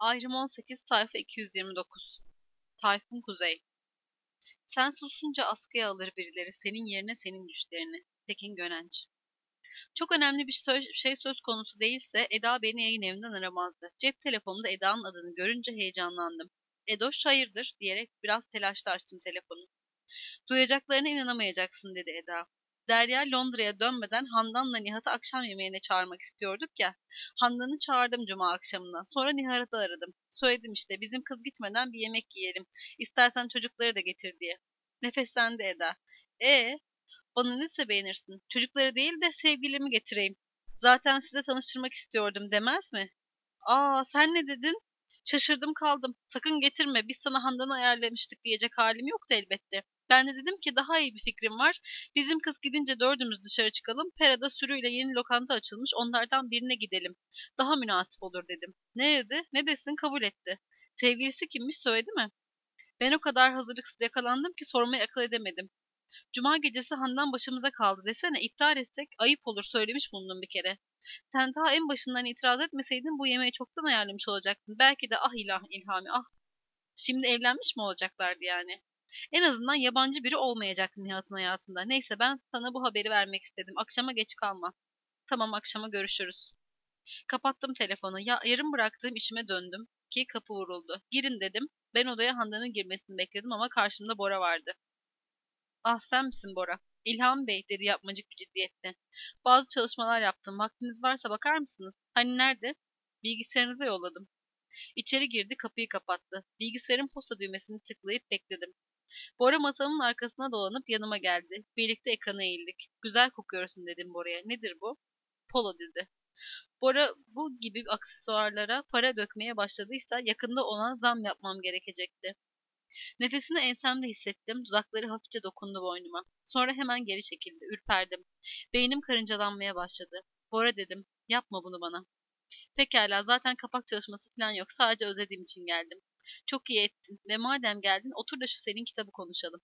Ayrım 18 sayfa 229. Tayfun Kuzey. Sen susunca askıya alır birileri senin yerine senin düşlerini. Tekin Gönenç. Çok önemli bir şey söz konusu değilse Eda beni yayın evinden aramazdı. Cep telefonumda Eda'nın adını görünce heyecanlandım. Edoş hayırdır diyerek biraz telaşla açtım telefonu. Duyacaklarına inanamayacaksın dedi Eda. Derya Londra'ya dönmeden Handan'la Nihat'ı akşam yemeğine çağırmak istiyorduk ya. Handan'ı çağırdım cuma akşamına. Sonra Nihat'ı aradım. Söyledim işte bizim kız gitmeden bir yemek yiyelim. İstersen çocukları da getir diye. Nefeslendi Eda. E bana neyse beğenirsin. Çocukları değil de sevgilimi getireyim. Zaten size tanıştırmak istiyordum demez mi? Aa sen ne dedin? Şaşırdım kaldım. Sakın getirme biz sana Handan'ı ayarlamıştık diyecek halim yoktu elbette. Ben de dedim ki daha iyi bir fikrim var. Bizim kız gidince dördümüz dışarı çıkalım. Pera'da sürüyle yeni lokanta açılmış onlardan birine gidelim. Daha münasip olur dedim. Ne dedi? Ne desin kabul etti. Sevgilisi kimmiş söyledi mi? Ben o kadar hazırlıksız yakalandım ki sormayı akıl edemedim. Cuma gecesi Handan başımıza kaldı desene iptal etsek ayıp olur söylemiş bulundum bir kere. Sen daha en başından itiraz etmeseydin bu yemeği çoktan ayarlamış olacaktın. Belki de ah ilah İlhami ah. Şimdi evlenmiş mi olacaklardı yani? En azından yabancı biri olmayacaktı Nihat'ın hayatında. Neyse ben sana bu haberi vermek istedim. Akşama geç kalma. Tamam akşama görüşürüz. Kapattım telefonu. Yarım bıraktığım işime döndüm ki kapı vuruldu. Girin dedim. Ben odaya Handan'ın girmesini bekledim ama karşımda Bora vardı. Ah sen misin Bora? İlham Bey dedi yapmacık bir ciddiyetle. Bazı çalışmalar yaptım. Vaktiniz varsa bakar mısınız? Hani nerede? Bilgisayarınıza yolladım. İçeri girdi kapıyı kapattı. Bilgisayarın posta düğmesini tıklayıp bekledim. Bora masamın arkasına dolanıp yanıma geldi. Birlikte ekrana eğildik. Güzel kokuyorsun dedim Bora'ya. Nedir bu? Polo dedi. Bora bu gibi aksesuarlara para dökmeye başladıysa yakında ona zam yapmam gerekecekti. Nefesini ensemde hissettim. Dudakları hafifçe dokundu boynuma. Sonra hemen geri çekildi. Ürperdim. Beynim karıncalanmaya başladı. Bora dedim. Yapma bunu bana. Pekala zaten kapak çalışması falan yok. Sadece özlediğim için geldim. Çok iyi ettin. Ve madem geldin otur da şu senin kitabı konuşalım.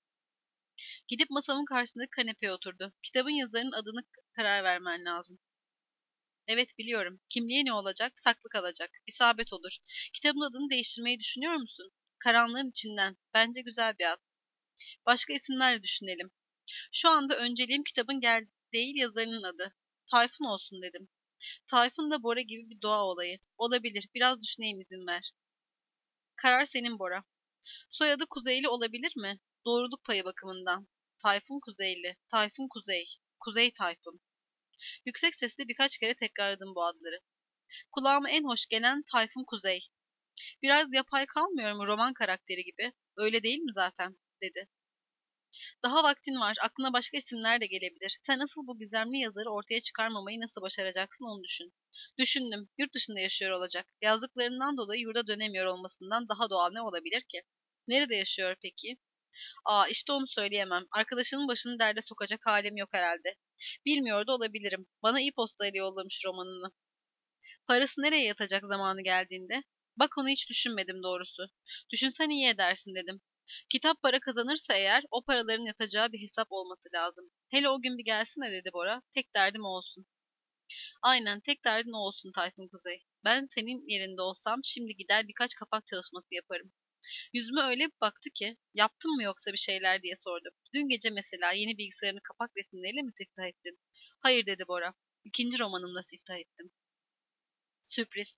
Gidip masamın karşısındaki kanepeye oturdu. Kitabın yazarının adını karar vermen lazım. Evet biliyorum. Kimliği ne olacak? Saklı kalacak. İsabet olur. Kitabın adını değiştirmeyi düşünüyor musun? Karanlığın içinden. Bence güzel bir ad. Başka isimler düşünelim. Şu anda önceliğim kitabın değil yazarının adı. Tayfun olsun dedim. Tayfun da Bora gibi bir doğa olayı. Olabilir. Biraz düşüneyim izin ver. Karar senin Bora. Soyadı Kuzeyli olabilir mi? Doğruluk payı bakımından. Tayfun Kuzeyli. Tayfun Kuzey. Kuzey Tayfun. Yüksek sesle birkaç kere tekrarladım bu adları. Kulağıma en hoş gelen Tayfun Kuzey. Biraz yapay kalmıyor mu roman karakteri gibi? Öyle değil mi zaten? Dedi. Daha vaktin var. Aklına başka isimler de gelebilir. Sen asıl bu gizemli yazarı ortaya çıkarmamayı nasıl başaracaksın onu düşün. Düşündüm. Yurt dışında yaşıyor olacak. Yazdıklarından dolayı yurda dönemiyor olmasından daha doğal ne olabilir ki? Nerede yaşıyor peki? Aa işte onu söyleyemem. Arkadaşının başını derde sokacak halim yok herhalde. Bilmiyor da olabilirim. Bana e-postayla yollamış romanını. Parası nereye yatacak zamanı geldiğinde? Bak onu hiç düşünmedim doğrusu. Düşünsen iyi edersin dedim. Kitap para kazanırsa eğer o paraların yatacağı bir hesap olması lazım. Hele o gün bir gelsene dedi Bora. Tek derdim o olsun. Aynen tek derdin o olsun Tayfun Kuzey. Ben senin yerinde olsam şimdi gider birkaç kapak çalışması yaparım. Yüzüme öyle bir baktı ki yaptın mı yoksa bir şeyler diye sordum. Dün gece mesela yeni bilgisayarını kapak resimleriyle mi siftah ettin? Hayır dedi Bora. İkinci romanımla siftah ettim. Sürpriz.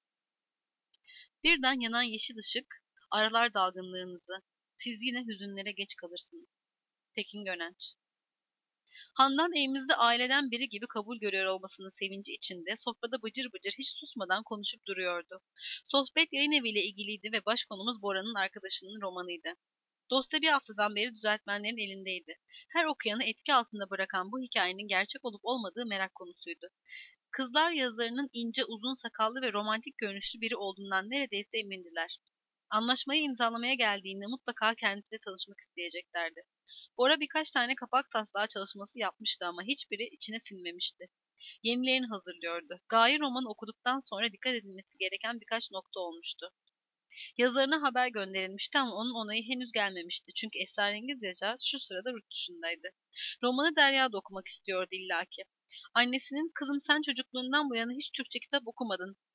Birden yanan yeşil ışık aralar dalgınlığınızı. Siz yine hüzünlere geç kalırsınız. Tekin Gönenç. Handan evimizde aileden biri gibi kabul görüyor olmasının sevinci içinde sofrada bıcır bıcır hiç susmadan konuşup duruyordu. Sohbet yayın eviyle ilgiliydi ve baş konumuz Bora'nın arkadaşının romanıydı. Dosya bir haftadan beri düzeltmenlerin elindeydi. Her okuyanı etki altında bırakan bu hikayenin gerçek olup olmadığı merak konusuydu. Kızlar yazarının ince, uzun sakallı ve romantik görünüşlü biri olduğundan neredeyse emindiler. Anlaşmayı imzalamaya geldiğinde mutlaka kendisiyle tanışmak isteyeceklerdi. Bora birkaç tane kapak taslağı çalışması yapmıştı ama hiçbiri içine sinmemişti. Yenilerini hazırlıyordu. Gaye romanı okuduktan sonra dikkat edilmesi gereken birkaç nokta olmuştu. Yazarına haber gönderilmişti ama onun onayı henüz gelmemişti. Çünkü esrarengiz yazar şu sırada yurt dışındaydı. Romanı Derya da okumak istiyordu illaki. Annesinin kızım sen çocukluğundan bu yana hiç Türkçe kitap okumadın.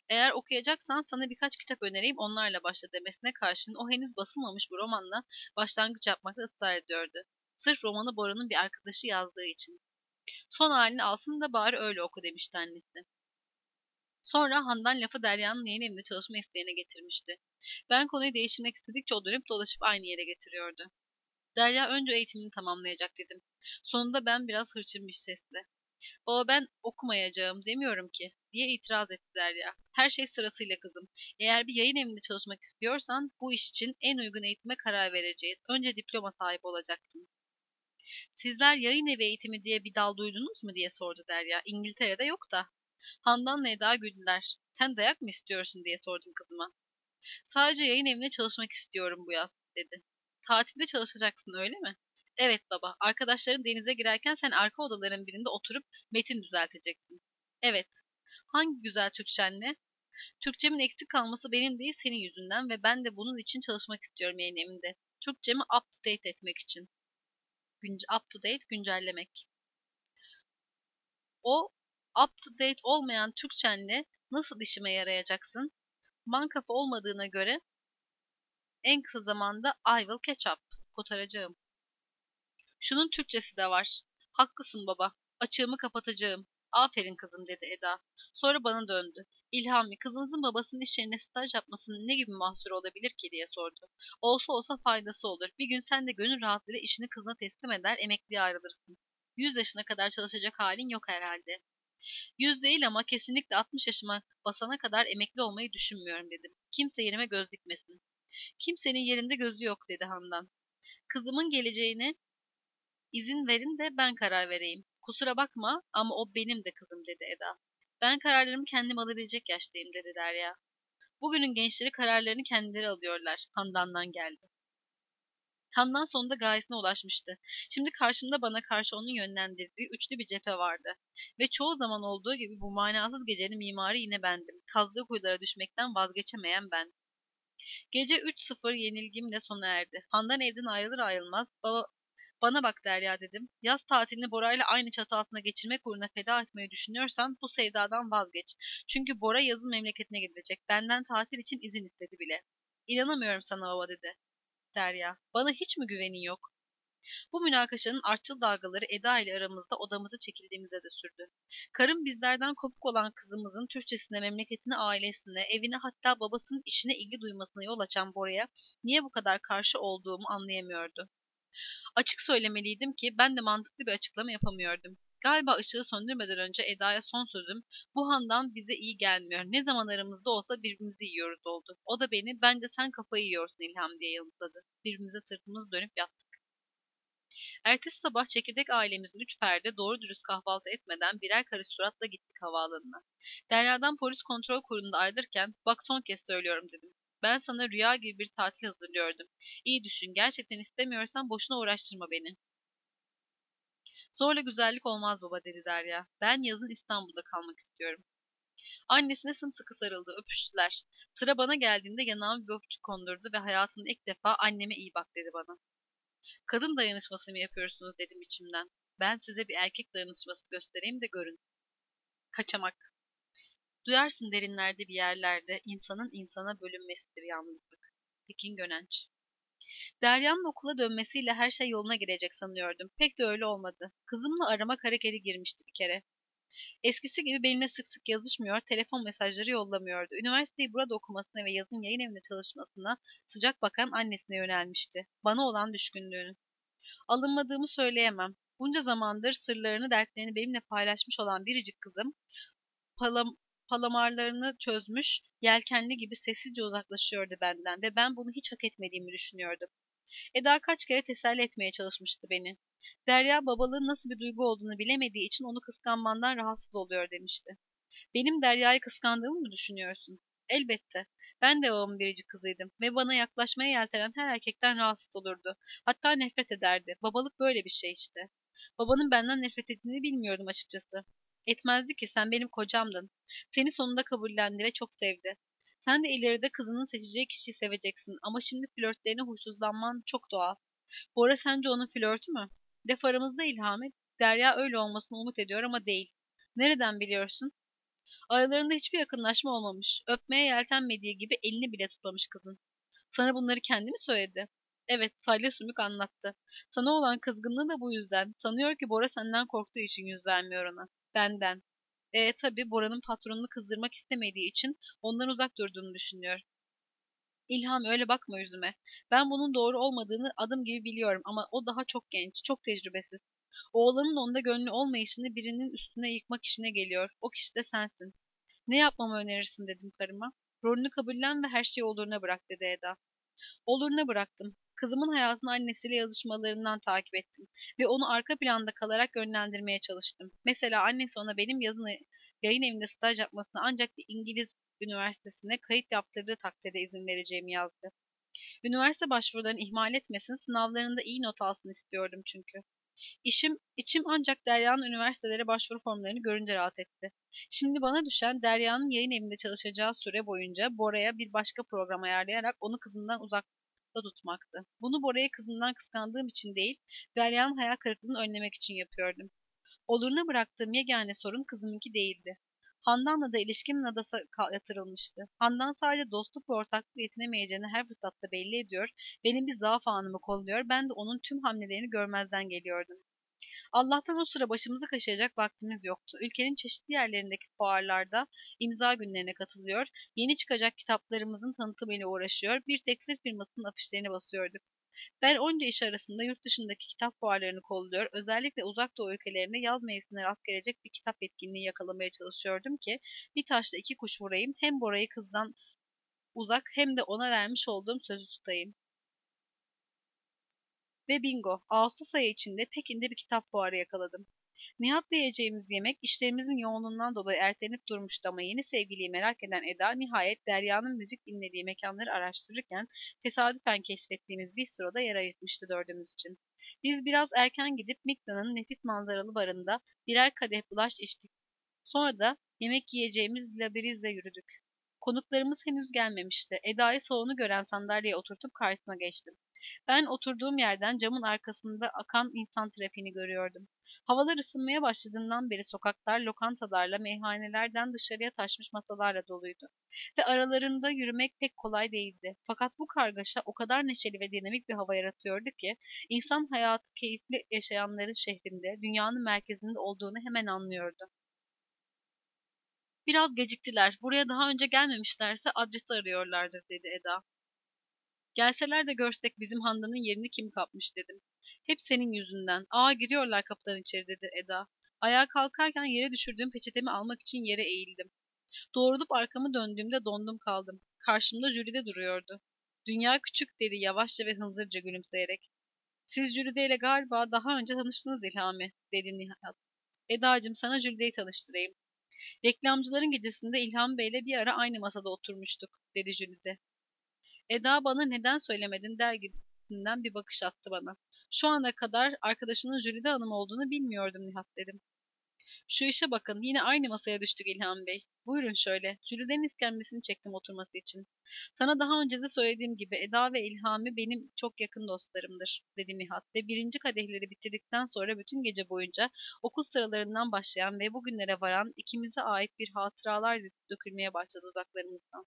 Eğer okuyacaksan sana birkaç kitap önereyim onlarla başla demesine karşın o henüz basılmamış bu romanla başlangıç yapmakta ısrar ediyordu. Sırf romanı Bora'nın bir arkadaşı yazdığı için. Son halini alsın da bari öyle oku demişti annesi. Sonra Handan lafı Derya'nın yeni evinde çalışma isteğine getirmişti. Ben konuyu değiştirmek istedikçe o dönüp dolaşıp aynı yere getiriyordu. Derya önce eğitimini tamamlayacak dedim. Sonunda ben biraz hırçın bir sesle. Baba ben okumayacağım demiyorum ki diye itiraz etti Derya. Her şey sırasıyla kızım. Eğer bir yayın evinde çalışmak istiyorsan bu iş için en uygun eğitime karar vereceğiz. Önce diploma sahibi olacaksın. Sizler yayın evi eğitimi diye bir dal duydunuz mu diye sordu Derya. İngiltere'de yok da. Handan ve Eda güldüler. Sen dayak mı istiyorsun diye sordum kızıma. Sadece yayın evine çalışmak istiyorum bu yaz dedi. Tatilde çalışacaksın öyle mi? Evet baba. Arkadaşların denize girerken sen arka odaların birinde oturup metin düzelteceksin. Evet. Hangi güzel Türkçenle? Türkçemin eksik kalması benim değil senin yüzünden ve ben de bunun için çalışmak istiyorum yayın evinde. Türkçemi up to date etmek için. Up to date güncellemek. O up to date olmayan Türkçenle nasıl işime yarayacaksın? Mankafa olmadığına göre en kısa zamanda I will catch up. Kotaracağım. Şunun Türkçesi de var. Haklısın baba. Açığımı kapatacağım. Aferin kızım dedi Eda. Sonra bana döndü. İlhami kızınızın babasının iş yerine staj yapmasının ne gibi mahsuru olabilir ki diye sordu. Olsa olsa faydası olur. Bir gün sen de gönül rahatlığıyla işini kızına teslim eder emekliye ayrılırsın. 100 yaşına kadar çalışacak halin yok herhalde. 100 değil ama kesinlikle 60 yaşıma basana kadar emekli olmayı düşünmüyorum dedim. Kimse yerime göz dikmesin. Kimsenin yerinde gözü yok dedi Handan. Kızımın geleceğine izin verin de ben karar vereyim. Kusura bakma ama o benim de kızım dedi Eda. Ben kararlarımı kendim alabilecek yaştayım dedi Derya. Bugünün gençleri kararlarını kendileri alıyorlar. Handan'dan geldi. Handan sonunda gayesine ulaşmıştı. Şimdi karşımda bana karşı onun yönlendirdiği üçlü bir cephe vardı. Ve çoğu zaman olduğu gibi bu manasız gecenin mimarı yine bendim. Kazdığı kuyulara düşmekten vazgeçemeyen ben. Gece 3-0 yenilgimle sona erdi. Handan evden ayrılır ayrılmaz bana bak Derya dedim. Yaz tatilini Bora'yla aynı çatı altında geçirmek uğruna feda etmeyi düşünüyorsan bu sevdadan vazgeç. Çünkü Bora yazın memleketine gidecek. Benden tatil için izin istedi bile. İnanamıyorum sana baba dedi Derya. Bana hiç mi güvenin yok? Bu münakaşanın artçıl dalgaları Eda ile aramızda odamıza çekildiğimizde de sürdü. Karım bizlerden kopuk olan kızımızın Türkçesine, memleketine, ailesine, evine hatta babasının işine ilgi duymasına yol açan Bora'ya niye bu kadar karşı olduğumu anlayamıyordu. Açık söylemeliydim ki ben de mantıklı bir açıklama yapamıyordum. Galiba ışığı söndürmeden önce Eda'ya son sözüm bu handan bize iyi gelmiyor. Ne zaman aramızda olsa birbirimizi yiyoruz oldu. O da beni bence sen kafayı yiyorsun İlham diye yanıtladı. Birbirimize sırtımızı dönüp yattık. Ertesi sabah çekirdek ailemizin üç ferdi doğru dürüst kahvaltı etmeden birer karış suratla gittik havaalanına. Derya'dan polis kontrol kurulunda ayrılırken bak son kez söylüyorum dedim. Ben sana rüya gibi bir tatil hazırlıyordum. İyi düşün gerçekten istemiyorsan boşuna uğraştırma beni. Zorla güzellik olmaz baba dedi Derya. Ben yazın İstanbul'da kalmak istiyorum. Annesine sımsıkı sarıldı öpüştüler. Sıra bana geldiğinde yanağıma bir öpücük kondurdu ve hayatımda ilk defa anneme iyi bak dedi bana. Kadın dayanışması mı yapıyorsunuz dedim içimden. Ben size bir erkek dayanışması göstereyim de görün. Kaçamak. Duyarsın derinlerde bir yerlerde insanın insana bölünmesidir yalnızlık. Tekin Gönenç. Derya'nın okula dönmesiyle her şey yoluna girecek sanıyordum. Pek de öyle olmadı. Kızımla arama kara kere girmişti bir kere. Eskisi gibi benimle sık sık yazışmıyor, telefon mesajları yollamıyordu. Üniversiteyi burada okumasına ve yazın yayın evinde çalışmasına sıcak bakan annesine yönelmişti. Bana olan düşkünlüğünü. Alınmadığımı söyleyemem. Bunca zamandır sırlarını, dertlerini benimle paylaşmış olan biricik kızım, palam palamarlarını çözmüş, yelkenli gibi sessizce uzaklaşıyordu benden ve ben bunu hiç hak etmediğimi düşünüyordum. Eda kaç kere teselli etmeye çalışmıştı beni. Derya babalığın nasıl bir duygu olduğunu bilemediği için onu kıskanmandan rahatsız oluyor demişti. Benim Derya'yı kıskandığımı mı düşünüyorsun? Elbette. Ben de babamın biricik kızıydım ve bana yaklaşmaya yeltenen her erkekten rahatsız olurdu. Hatta nefret ederdi. Babalık böyle bir şey işte. Babanın benden nefret ettiğini bilmiyordum açıkçası. Etmezdi ki sen benim kocamdın. Seni sonunda kabullendi ve çok sevdi. Sen de ileride kızının seçeceği kişiyi seveceksin ama şimdi flörtlerine huysuzlanman çok doğal. Bora sence onun flörtü mü? Laf aramızda İlhami. Derya öyle olmasını umut ediyor ama değil. Nereden biliyorsun? Aralarında hiçbir yakınlaşma olmamış. Öpmeye yeltenmediği gibi elini bile tutmamış kızın. Sana bunları kendi mi söyledi? Evet, Salya Sümük anlattı. Sana olan kızgınlığı da bu yüzden. Sanıyor ki Bora senden korktuğu için yüz vermiyor ona. Benden. Tabii Bora'nın patronunu kızdırmak istemediği için ondan uzak durduğunu düşünüyor. İlham öyle bakma yüzüme. Ben bunun doğru olmadığını adım gibi biliyorum ama o daha çok genç, çok tecrübesiz. Oğlanın onda gönlü olmayışını birinin üstüne yıkmak işine geliyor. O kişi de sensin. Ne yapmamı önerirsin dedim karıma. Rolünü kabullen ve her şeyi oluruna bırak dedi Eda. Oluruna bıraktım. Kızımın hayatını annesiyle yazışmalarından takip ettim ve onu arka planda kalarak yönlendirmeye çalıştım. Mesela annesi ona benim yayın evinde staj yapmasına ancak bir İngiliz üniversitesine kayıt yaptırdığı takdirde izin vereceğimi yazdı. Üniversite başvurularını ihmal etmesin, sınavlarında iyi not alsın istiyordum çünkü. İçim ancak Derya'nın üniversitelere başvuru formlarını görünce rahat etti. Şimdi bana düşen Derya'nın yayın evinde çalışacağı süre boyunca Bora'ya bir başka program ayarlayarak onu kızından uzakta tutmaktı. Bunu Bora'yı kızından kıskandığım için değil, Derya'nın hayal kırıklığını önlemek için yapıyordum. Oluruna bıraktığım yegane sorun kızımınki değildi. Handan'la da ilişkimin adası yatırılmıştı. Handan sadece dostluk ve ortaklık yetinemeyeceğini her fırsatta belli ediyor, benim bir zaaf anımı kolluyor, ben de onun tüm hamlelerini görmezden geliyordum. Allah'tan o sıra başımızı kaşıyacak vaktimiz yoktu. Ülkenin çeşitli yerlerindeki fuarlarda imza günlerine katılıyor, yeni çıkacak kitaplarımızın tanıtımıyla uğraşıyor, bir tekstil firmasının afişlerini basıyorduk. Ben onca iş arasında yurt dışındaki kitap fuarlarını kolluyor, özellikle uzak doğu ülkelerinde yaz mevsimine rast gelecek bir kitap etkinliği yakalamaya çalışıyordum ki bir taşla iki kuş vurayım, hem Bora'yı kızdan uzak hem de ona vermiş olduğum sözü tutayım. Ve bingo, Ağustos ayı içinde Pekin'de bir kitap fuarı yakaladım. Nihat'la yiyeceğimiz yemek işlerimizin yoğunluğundan dolayı ertelenip durmuştu ama yeni sevgiliyi merak eden Eda nihayet Derya'nın müzik dinlediği mekanları araştırırken tesadüfen keşfettiğimiz bistroda yer ayırtmıştı dördümüz için. Biz biraz erken gidip Mikla'nın nefis manzaralı barında birer kadeh bulaş içtik. Sonra da yemek yiyeceğimiz Labiriz'le yürüdük. Konuklarımız henüz gelmemişti. Eda'yı salonu gören sandalyeye oturtup karşısına geçtim. Ben oturduğum yerden camın arkasında akan insan trafiğini görüyordum. Havalar ısınmaya başladığından beri sokaklar lokantalarla, meyhanelerden dışarıya taşmış masalarla doluydu. Ve aralarında yürümek pek kolay değildi. Fakat bu kargaşa o kadar neşeli ve dinamik bir hava yaratıyordu ki, insan hayatı keyifli yaşayanların şehrinde, dünyanın merkezinde olduğunu hemen anlıyordu. Biraz geciktiler. Buraya daha önce gelmemişlerse adresi arıyorlardır dedi Eda. Gelseler de görsek bizim Handan'ın yerini kim kapmış dedim. Hep senin yüzünden. Aa giriyorlar kapıdan içeri dedi Eda. Ayağa kalkarken yere düşürdüğüm peçetemi almak için yere eğildim. Doğrulup arkamı döndüğümde dondum kaldım. Karşımda Jülide duruyordu. Dünya küçük dedi yavaşça ve hınzırca gülümseyerek. Siz Jülide ile galiba daha önce tanıştınız İlhami dedi Nihat. Edacığım sana Jülide'yi tanıştırayım. Reklamcıların gecesinde İlham Bey'le bir ara aynı masada oturmuştuk dedi Jülide. Eda bana neden söylemedin der gibisinden bir bakış attı bana. Şu ana kadar arkadaşının Jülide Hanım olduğunu bilmiyordum Nihat dedim. Şu işe bakın yine aynı masaya düştük İlham Bey. Buyurun şöyle. Jülide'nin iskemlesini çektim oturması için. Sana daha önce de söylediğim gibi Eda ve İlhami benim çok yakın dostlarımdır dedi Nihat ve birinci kadehleri bitirdikten sonra bütün gece boyunca okul sıralarından başlayan ve bugünlere varan ikimize ait bir hatıralar dökülmeye başladı dudaklarımızdan.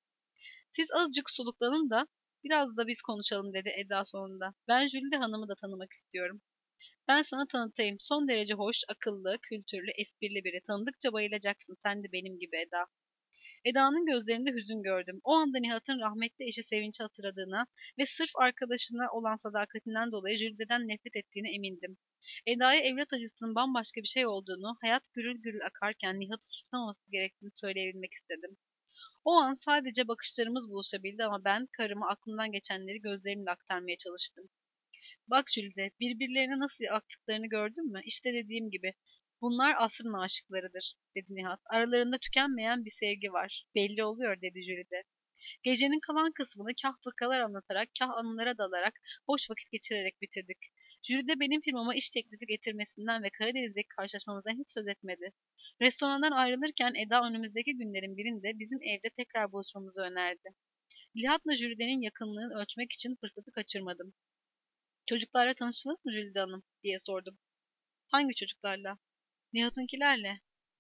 Siz azıcık soluklanın da biraz da biz konuşalım dedi Eda sonunda. Ben Jülide Hanım'ı da tanımak istiyorum. Ben sana tanıtayım. Son derece hoş, akıllı, kültürlü, esprili biri. Tanıdıkça bayılacaksın. Sen de benim gibi Eda. Eda'nın gözlerinde hüzün gördüm. O anda Nihat'ın rahmetli eşi Sevinç'i hatırladığına ve sırf arkadaşına olan sadakatinden dolayı Jülide'den nefret ettiğine emindim. Eda'ya evlat acısının bambaşka bir şey olduğunu, hayat gürül gürül akarken Nihat'ı tutamaması gerektiğini söyleyebilmek istedim. O an sadece bakışlarımız buluşabildi ama ben karıma aklımdan geçenleri gözlerimle aktarmaya çalıştım. Bak Jülide, birbirlerine nasıl aktıklarını gördün mü? İşte dediğim gibi. Bunlar asrın aşıklarıdır, dedi Nihat. Aralarında tükenmeyen bir sevgi var. Belli oluyor, dedi Jülide. Gecenin kalan kısmını kah fıkralar anlatarak, kah anılara dalarak, boş vakit geçirerek bitirdik. Jülide benim firmama iş teklifi getirmesinden ve Karadeniz'deki karşılaşmamızdan hiç söz etmedi. Restorandan ayrılırken Eda önümüzdeki günlerin birinde bizim evde tekrar buluşmamızı önerdi. Nihat'la Jülide'nin yakınlığını ölçmek için fırsatı kaçırmadım. Çocuklarla tanıştınız mı Jülide Hanım diye sordum. Hangi çocuklarla? Nihat'ınkilerle.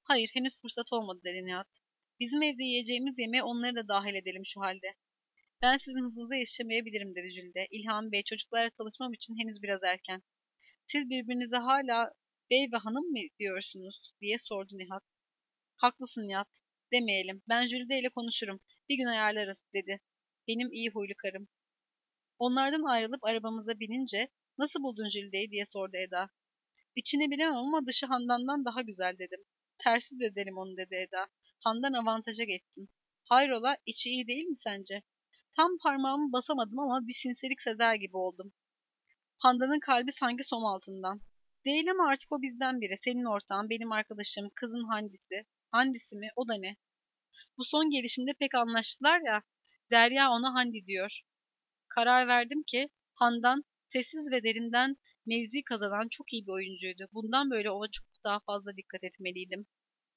Hayır, henüz fırsat olmadı dedi Nihat. Bizim evde yiyeceğimiz yemeğe onları da dahil edelim şu halde. Ben sizin hızınıza yetişemeyebilirim dedi Jülide. İlhami Bey, çocuklarla tanışmam için henüz biraz erken. Siz birbirinize hala bey ve hanım mı diyorsunuz diye sordu Nihat. Haklısın Nihat. Demeyelim. Ben Jülide ile konuşurum. Bir gün ayarlarız dedi. Benim iyi huylu karım. Onlardan ayrılıp arabamıza binince nasıl buldun Jülide'yi diye sordu Eda. İçini bilemem ama dışı Handan'dan daha güzel dedim. Tersi de edelim onu dedi Eda. Handan avantaja geçsin. Hayrola, içi iyi değil mi sence? Tam parmağımı basamadım ama bir sinsilik sezer gibi oldum. Handan'ın kalbi sanki som altından. Değil ama artık o bizden biri. Senin ortağın, benim arkadaşım, kızın Handisi. Handisi mi? O da ne? Bu son gelişinde pek anlaştılar ya. Derya ona Handi diyor. Karar verdim ki Handan sessiz ve derinden mevzi kazanan çok iyi bir oyuncuydu. Bundan böyle ona çok daha fazla dikkat etmeliydim.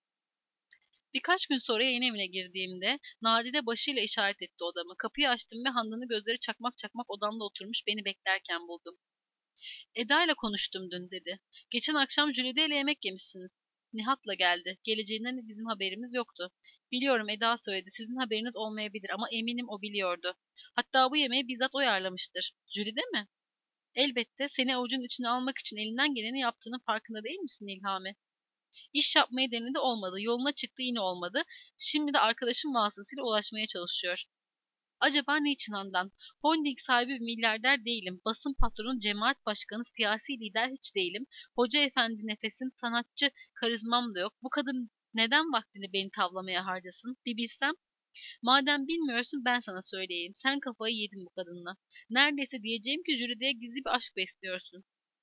Birkaç gün sonra yeni evine girdiğimde Nadide başıyla işaret etti odamı. Kapıyı açtım ve Handan'ı gözleri çakmak çakmak odamda oturmuş beni beklerken buldum. Eda ile konuştum dün dedi. Geçen akşam Jülide ile yemek yemişsiniz. Nihat'la geldi. Geleceğinden bizim haberimiz yoktu. Biliyorum Eda söyledi. Sizin haberiniz olmayabilir ama eminim o biliyordu. Hatta bu yemeği bizzat o ayarlamıştır. Jülide mi? Elbette seni avucun içine almak için elinden geleni yaptığının farkında değil misin İlhami? İş yapmayı denedi olmadı. Yoluna çıktı yine olmadı. Şimdi de arkadaşım vasıtasıyla ulaşmaya çalışıyor. Acaba niçin Handan? Holding sahibi bir milyarder değilim. Basın patronu, cemaat başkanı, siyasi lider hiç değilim. Hoca efendi nefesim, sanatçı karizmam da yok. Bu kadın neden vaktini beni tavlamaya harcasın? Bir bilsem. Madem bilmiyorsun ben sana söyleyeyim. Sen kafayı yedin bu kadınla. Neredeyse diyeceğim ki Jüride'ye gizli bir aşk besliyorsun.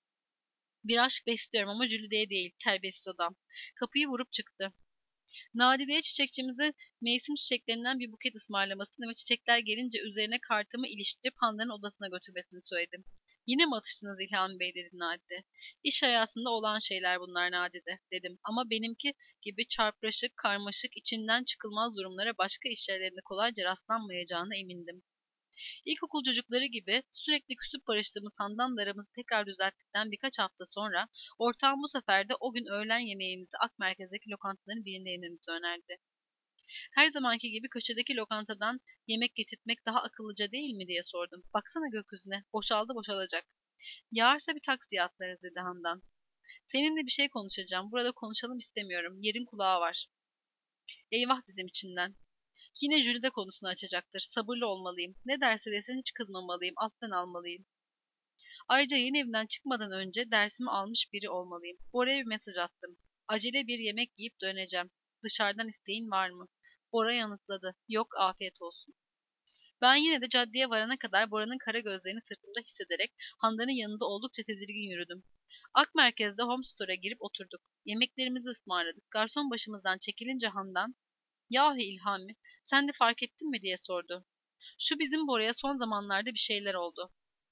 Bir aşk besliyorum ama Jüride'ye değil. Terbiyesiz adam. Kapıyı vurup çıktı. Nadide'ye çiçekçimize mevsim çiçeklerinden bir buket ısmarlamasını ve çiçekler gelince üzerine kartımı iliştirip Handan'ın odasına götürmesini söyledim. Yine mi atıştınız İlhan Bey dedi Nadide. İş hayatında olan şeyler bunlar Nadide dedim ama benimki gibi çarpılaşık, karmaşık, içinden çıkılmaz durumlara başka iş yerlerinde kolayca rastlanmayacağına emindim. İlkokul çocukları gibi sürekli küsüp barıştığımız Handan'la aramızı tekrar düzelttikten birkaç hafta sonra ortağım bu sefer de o gün öğlen yemeğimizi Ak Merkez'deki lokantaların birinde yememizi önerdi. Her zamanki gibi köşedeki lokantadan yemek getirtmek daha akıllıca değil mi diye sordum. Baksana gökyüzüne, boşaldı boşalacak. Yağarsa bir taksiye atlarız dedi Handan. Seninle bir şey konuşacağım. Burada konuşalım istemiyorum. Yerin kulağı var. Eyvah dedim içinden. Yine jüride konusunu açacaktır. Sabırlı olmalıyım. Ne derse desin hiç kızmamalıyım. Alttan almalıyım. Ayrıca yeni evden çıkmadan önce dersimi almış biri olmalıyım. Bora'ya bir mesaj attım. Acele bir yemek yiyip döneceğim. Dışarıdan isteğin var mı? Bora yanıtladı. Yok afiyet olsun. Ben yine de caddeye varana kadar Bora'nın kara gözlerini sırtımda hissederek Handan'ın yanında oldukça tedirgin yürüdüm. Ak Merkez'de Home Store'a girip oturduk. Yemeklerimizi ısmarladık. Garson başımızdan çekilince Handan, "Yahu İlhami, sen de fark ettin mi?" diye sordu. "Şu bizim Bora'ya son zamanlarda bir şeyler oldu."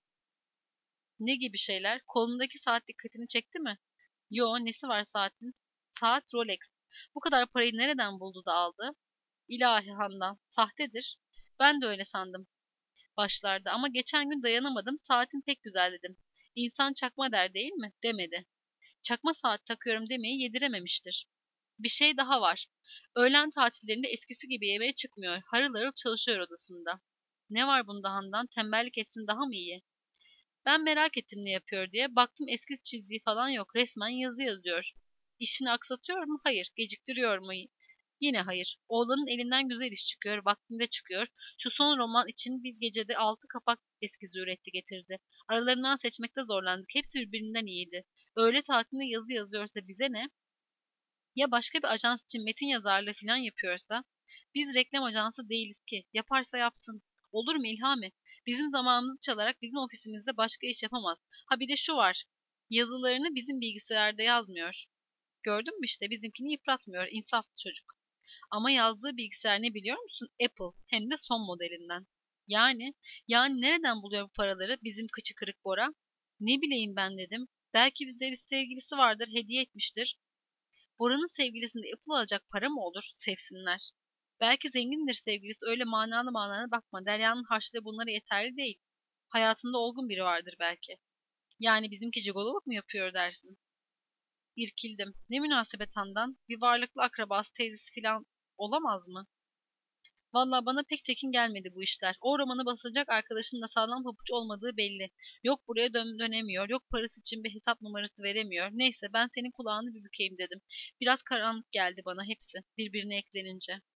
"Ne gibi şeyler? Kolundaki saat dikkatini çekti mi?" "Yo, nesi var saatin?" "Saat Rolex. Bu kadar parayı nereden buldu da aldı?" "İlahi Handan, sahtedir." "Ben de öyle sandım başlarda ama geçen gün dayanamadım. Saatin pek güzel dedim. İnsan çakma der değil mi?" "Demedi. Çakma saat takıyorum demeyi yedirememiştir." "Bir şey daha var. Öğlen tatillerinde eskisi gibi yemeğe çıkmıyor. Harıl harıl çalışıyor odasında." "Ne var bunda Handan? Tembellik etsin daha mı iyi?" Ben merak ettim ne yapıyor diye. Baktım eskiz çizdiği falan yok. Resmen yazı yazıyor. İşini aksatıyor mu? Hayır. Geciktiriyor mu? Yine hayır. Oğlanın elinden güzel iş çıkıyor. Vaktinde çıkıyor. Şu son roman için bir gecede 6 kapak eskizi üretti getirdi. Aralarından seçmekte zorlandık. Hepsi birbirinden iyiydi. Öğle tatilinde yazı yazıyorsa bize ne? Ya başka bir ajans için metin yazarlığı falan yapıyorsa? Biz reklam ajansı değiliz ki. Yaparsa yapsın. Olur mu İlhami? Bizim zamanımızı çalarak bizim ofisimizde başka iş yapamaz. Ha bir de şu var. Yazılarını bizim bilgisayarda yazmıyor. Gördün mü işte bizimkini yıpratmıyor. İnsaflı çocuk. Ama yazdığı bilgisayar ne biliyor musun? Apple. Hem de son modelinden. Yani nereden buluyor bu paraları bizim kıçı kırık Bora? Ne bileyim ben dedim. Belki bizde bir sevgilisi vardır, hediye etmiştir. Bora'nın sevgilisinde Apple alacak para mı olur? Sevsinler. Belki zengindir sevgilisi. Öyle manalı manalı bakma. Derya'nın harçlığı bunlara yeterli değil. Hayatında olgun biri vardır belki. Yani bizimki cigololuk mu yapıyor dersin? İrkildim. Ne münasebet Handan? Bir varlıklı akrabası teyzesi filan olamaz mı? Vallahi bana pek tekin gelmedi bu işler. O romanı basacak arkadaşının da sağlam pabuç olmadığı belli. Yok buraya dönemiyor, yok parası için bir hesap numarası veremiyor. Neyse ben senin kulağını bir bükeyim dedim. Biraz karanlık geldi bana hepsi, birbirine eklenince.